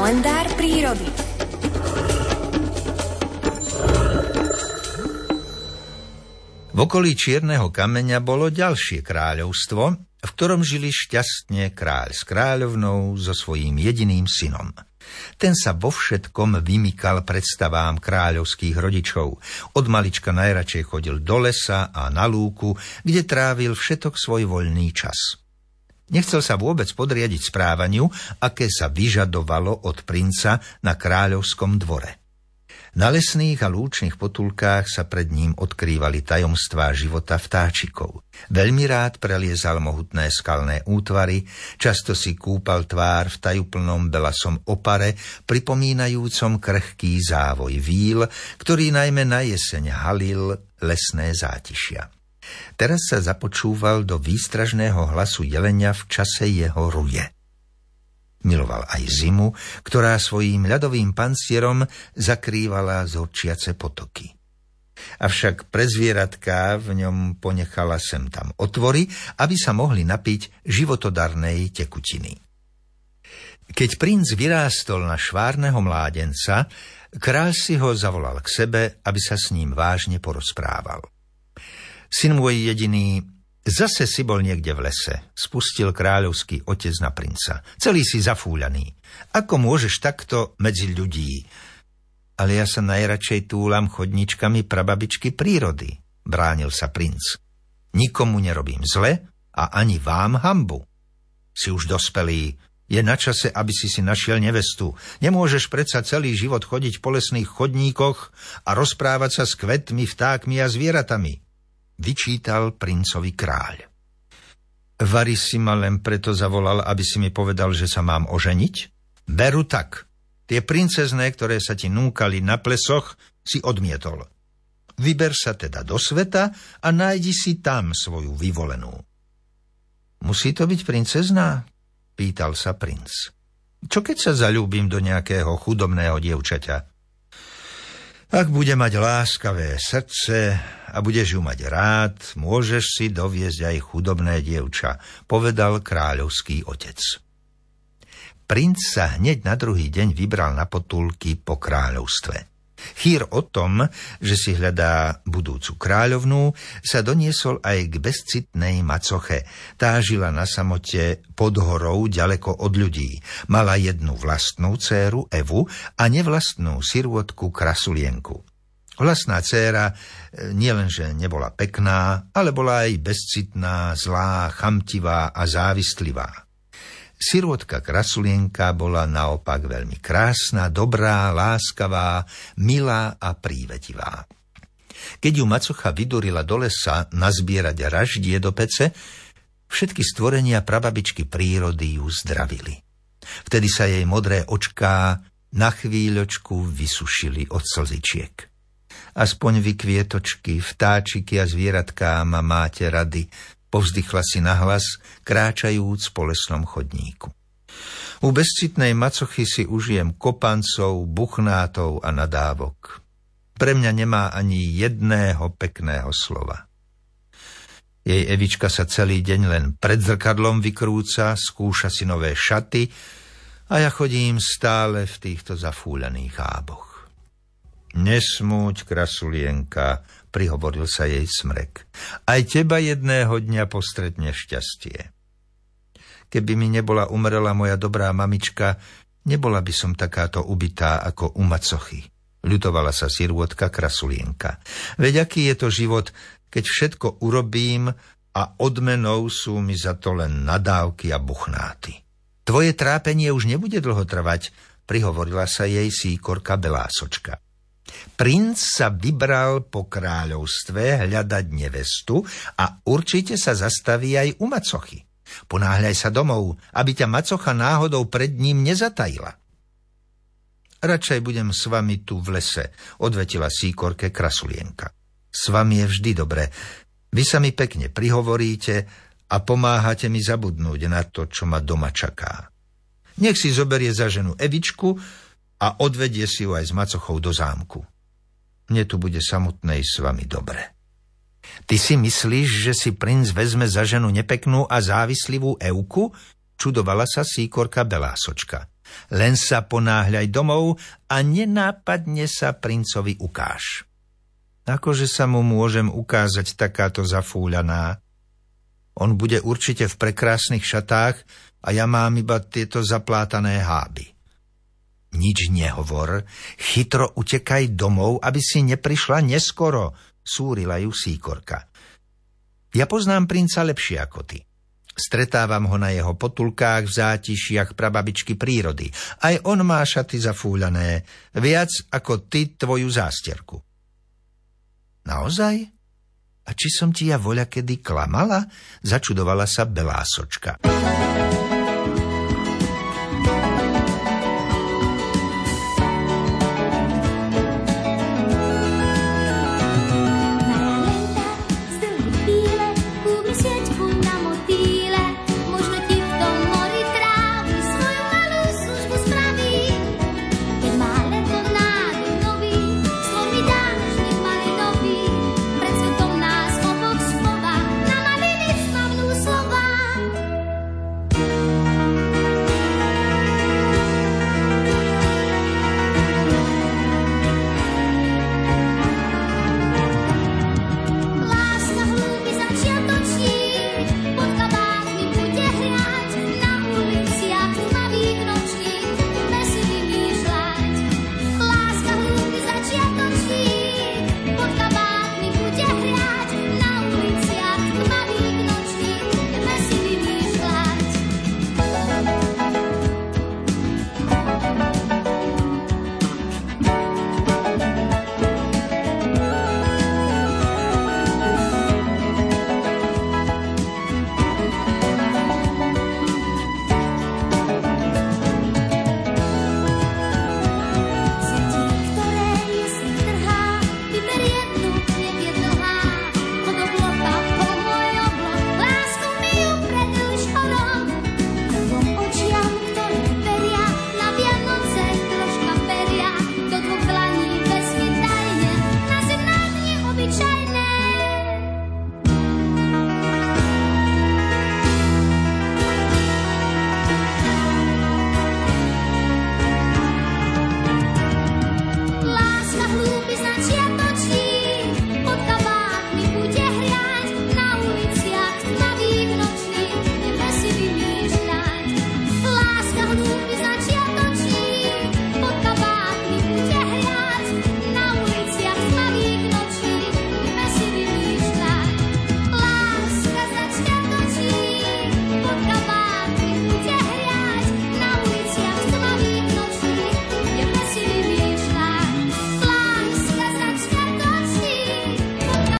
Kalendár prírody. V okolí Čierneho kameňa bolo ďalšie kráľovstvo, v ktorom žili šťastne kráľ s kráľovnou so svojím jediným synom. Ten sa vo všetkom vymykal predstavám kráľovských rodičov. Od malička najradšej chodil do lesa a na lúku, kde trávil všetok svoj voľný čas. Nechcel sa vôbec podriadiť správaniu, aké sa vyžadovalo od princa na kráľovskom dvore. Na lesných a lúčnych potulkách sa pred ním odkrývali tajomstvá života vtáčikov. Veľmi rád preliezal mohutné skalné útvary, často si kúpal tvár v tajúplnom belasom opare, pripomínajúcom krehký závoj víl, ktorý najmä na jeseň halil lesné zátišia. Teraz sa započúval do výstražného hlasu jelenia v čase jeho ruje. Miloval aj zimu, ktorá svojím ľadovým pancierom zakrývala zorčiace potoky. Avšak pre zvieratká v ňom ponechala sem tam otvory, aby sa mohli napiť životodarnej tekutiny. Keď princ vyrástol na švárneho mládenca, kráľ si ho zavolal k sebe, aby sa s ním vážne porozprával. Syn môj jediný, zase si bol niekde v lese, spustil kráľovský otec na princa. Celý si zafúľaný. Ako môžeš takto medzi ľudí? Ale ja sa najradšej túlam chodničkami prababičky prírody, bránil sa princ. Nikomu nerobím zle a ani vám hanbu. Si už dospelý, je na čase, aby si našiel nevestu. Nemôžeš predsa celý život chodiť po lesných chodníkoch a rozprávať sa s kvetmi, vtákmi a zvieratami, vyčítal princovi kráľ. Vari si ma len preto zavolal, aby si mi povedal, že sa mám oženiť? Beru tak. Tie princezné, ktoré sa ti núkali na plesoch, si odmietol. Vyber sa teda do sveta a nájdi si tam svoju vyvolenú. Musí to byť princezná? Pýtal sa princ. Čo keď sa zaľúbim do nejakého chudobného dievčaťa? Ak bude mať láskavé srdce a budeš ju mať rád, môžeš si doviesť aj chudobné dievča, povedal kráľovský otec. Princ sa hneď na druhý deň vybral na potulky po kráľovstve. Chýr o tom, že si hľadá budúcu kráľovnú, sa doniesol aj k bezcitnej macoche. Tá žila na samote pod horou ďaleko od ľudí. Mala jednu vlastnú dcéru Evu a nevlastnú sirôtku Krasulienku. Vlastná dcéra nielenže nebola pekná, ale bola aj bezcitná, zlá, chamtivá a závistlivá. Sirôtka Krasulienka bola naopak veľmi krásna, dobrá, láskavá, milá a prívetivá. Keď ju macocha vydurila do lesa nazbierať raždie do pece, všetky stvorenia prababičky prírody ju zdravili. Vtedy sa jej modré očká na chvíľočku vysušili od slzičiek. Aspoň vy, kvietočky, vtáčiky a zvieratká, ma máte rady, povzdychla si nahlas, kráčajúc po lesnom chodníku. U bezcitnej macochy si užijem kopancov, buchnátov a nadávok. Pre mňa nemá ani jedného pekného slova. Jej Evička sa celý deň len pred zrkadlom vykrúca, skúša si nové šaty a ja chodím stále v týchto zafúľaných áboch. Nesmúť, Krasulienka, prihovoril sa jej smrek. Aj teba jedného dňa postretne šťastie. Keby mi nebola umrela moja dobrá mamička, nebola by som takáto ubitá ako u macochy, ľutovala sa sirôtka Krasulienka. Veď aký je to život, keď všetko urobím a odmenou sú mi za to len nadávky a buchnáty. Tvoje trápenie už nebude dlho trvať, prihovorila sa jej síkorka Belásočka. Princ sa vybral po kráľovstve hľadať nevestu a určite sa zastaví aj u macochy. Ponáhľaj sa domov, aby ťa macocha náhodou pred ním nezatajila. Radšej budem s vami tu v lese, odvetila síkorke Krasulienka. S vami je vždy dobre. Vy sa mi pekne prihovoríte a pomáhate mi zabudnúť na to, čo ma doma čaká. Nech si zoberie za ženu Evičku a odvedie si ju aj s macochou do zámku. Mne tu bude samotnej s vami dobre. Ty si myslíš, že si princ vezme za ženu nepeknú a závislivú Evku? Čudovala sa síkorka Belásočka. Len sa ponáhľaj domov a nenápadne sa princovi ukáž. Akože sa mu môžem ukázať takáto zafúľaná? On bude určite v prekrásnych šatách a ja mám iba tieto zaplátané háby. Nič nehovor, chytro utekaj domov, aby si neprišla neskoro, súrila ju Síkorka. Ja poznám princa lepšie ako ty. Stretávam ho na jeho potulkách v zátišiach prababičky prírody. Aj on má šaty zafúľané, viac ako ty tvoju zásterku. Naozaj? A či som ti ja voľakedy klamala? Začudovala sa Belásočka.